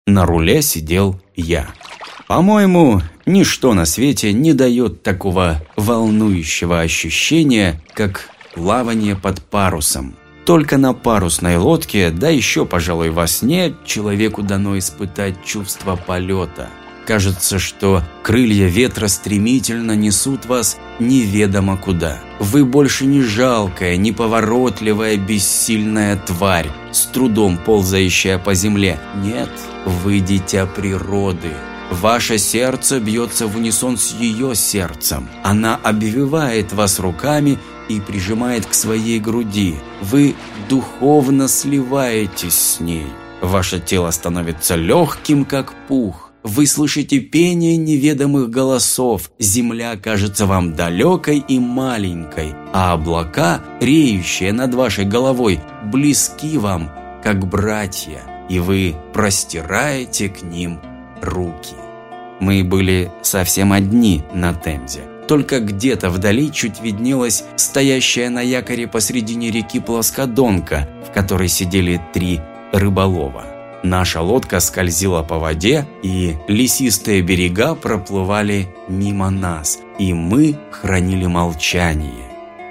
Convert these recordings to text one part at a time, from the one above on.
На руле сидел я. По-моему, ничто на свете не дает такого волнующего ощущения, как плавание под парусом. Только на парусной лодке, да еще, пожалуй, во сне, человеку дано испытать чувство полета. Кажется, что крылья ветра стремительно несут вас неведомо куда. Вы больше не жалкая, неповоротливая, бессильная тварь, с трудом ползающая по земле. Нет, вы дитя природы. Ваше сердце бьется в унисон с ее сердцем. Она обвивает вас руками и прижимает к своей груди. Вы духовно сливаетесь с ней. Ваше тело становится легким, как пух. Вы слышите пение неведомых голосов. Земля кажется вам далекой и маленькой, а облака, реющие над вашей головой, близки вам, как братья, и вы простираете к ним руки. Мы были совсем одни на Темзе. Только где-то вдали чуть виднелась стоящая на якоре посредине реки плоскодонка, в которой сидели 3 рыболова. Наша лодка скользила по воде, и лесистые берега проплывали мимо нас, и мы хранили молчание.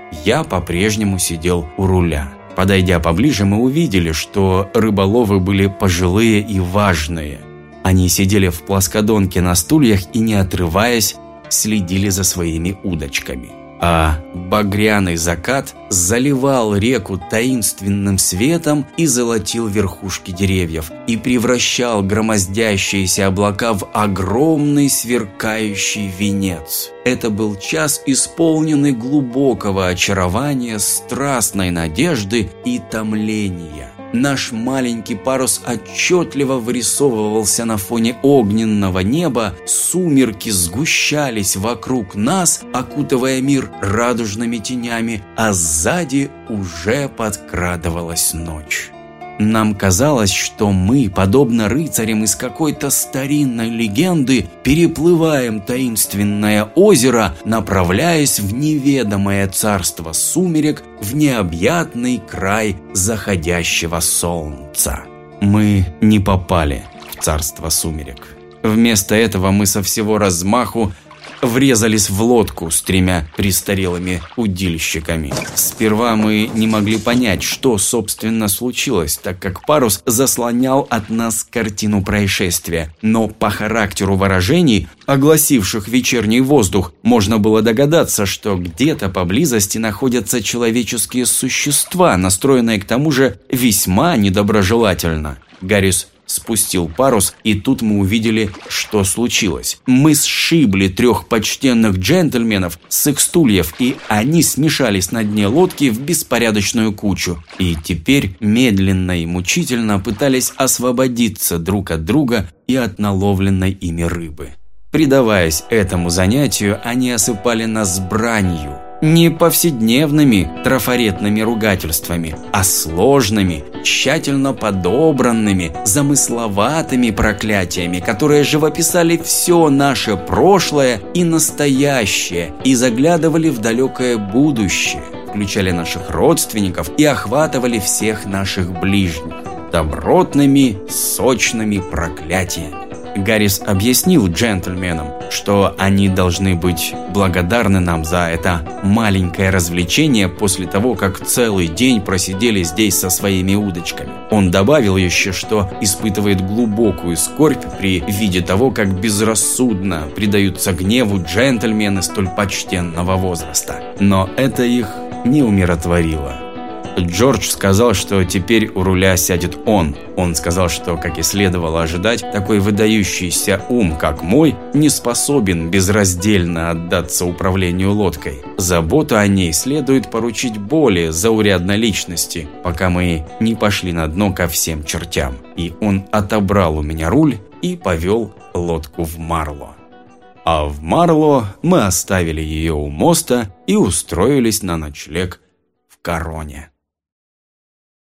Я по-прежнему сидел у руля. Подойдя поближе, мы увидели, что рыболовы были пожилые и важные. Они сидели в плоскодонке на стульях и, не отрываясь, следили за своими удочками. А багряный закат заливал реку таинственным светом и золотил верхушки деревьев, и превращал громоздящиеся облака в огромный сверкающий венец. Это был час, исполненный глубокого очарования, страстной надежды и томления. Наш маленький парус отчетливо вырисовывался на фоне огненного неба, сумерки сгущались вокруг нас, окутывая мир радужными тенями, а сзади уже подкрадывалась ночь. Нам казалось, что мы, подобно рыцарям из какой-то старинной легенды, переплываем таинственное озеро, направляясь в неведомое царство сумерек, в необъятный край заходящего солнца. Мы не попали в царство сумерек. Вместо этого мы со всего размаху врезались в лодку с 3 престарелыми удильщиками. Сперва мы не могли понять, что, собственно, случилось, так как парус заслонял от нас картину происшествия. Но по характеру выражений, огласивших вечерний воздух, можно было догадаться, что где-то поблизости находятся человеческие существа, настроенные к тому же весьма недоброжелательно. Гаррис спустил парус, и тут мы увидели, что случилось. Мы сшибли 3 почтенных джентльменов с их стульев, и они смешались на дне лодки в беспорядочную кучу. И теперь медленно и мучительно пытались освободиться друг от друга и от наловленной ими рыбы. Предаваясь этому занятию, они осыпали нас бранью. Не повседневными трафаретными ругательствами, а сложными, тщательно подобранными, замысловатыми проклятиями, которые живописали все наше прошлое и настоящее и заглядывали в далекое будущее, включали наших родственников и охватывали всех наших ближних. Добротными, сочными проклятиями. Гаррис объяснил джентльменам, что они должны быть благодарны нам за это маленькое развлечение после того, как целый день просидели здесь со своими удочками. Он добавил еще, что испытывает глубокую скорбь при виде того, как безрассудно предаются гневу джентльмены столь почтенного возраста. Но это их не умиротворило. Джордж сказал, что теперь у руля сядет он. Он сказал, что, как и следовало ожидать, такой выдающийся ум, как мой, не способен безраздельно отдаться управлению лодкой. Заботу о ней следует поручить более заурядной личности, пока мы не пошли на дно ко всем чертям. И он отобрал у меня руль и повел лодку в Марло. А в Марло мы оставили ее у моста и устроились на ночлег в Короне.